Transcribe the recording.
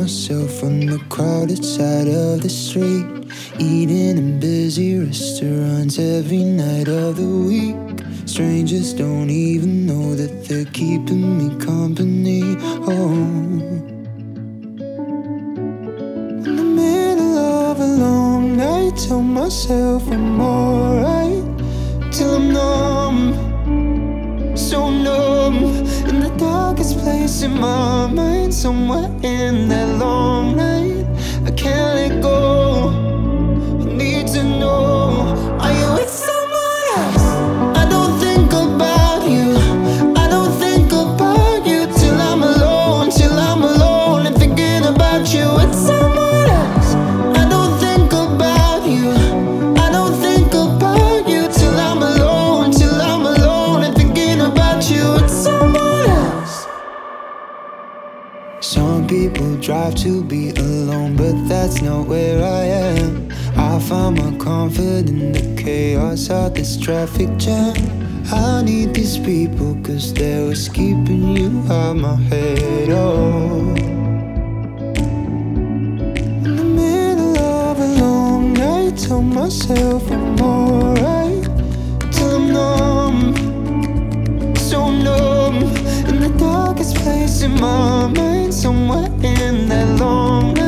myself on the crowded side of the street, eating in busy restaurants every night of the week. Strangers don't even know that they're keeping me company. Oh, in the middle of a long night, tell myself I'm alright, till I'm numb, so numb. In the darkest place in my mind, somewhere in that long night, I can't let go. I need to know, are you with someone else? I don't think about you, I don't think about you till I'm alone, and thinking about you with someone else. I don't think about you, I don't think about you till I'm alone, and thinking about you with someone else. Some people drive to be alone, but that's not where I am. I find my comfort in the chaos of this traffic jam. I need these people cause they're what's keeping you out my head. Oh, in the middle of a long night, tell myself I'm alright, till I'm numb, so numb. In the darkest place in my mind, somewhere in that long night,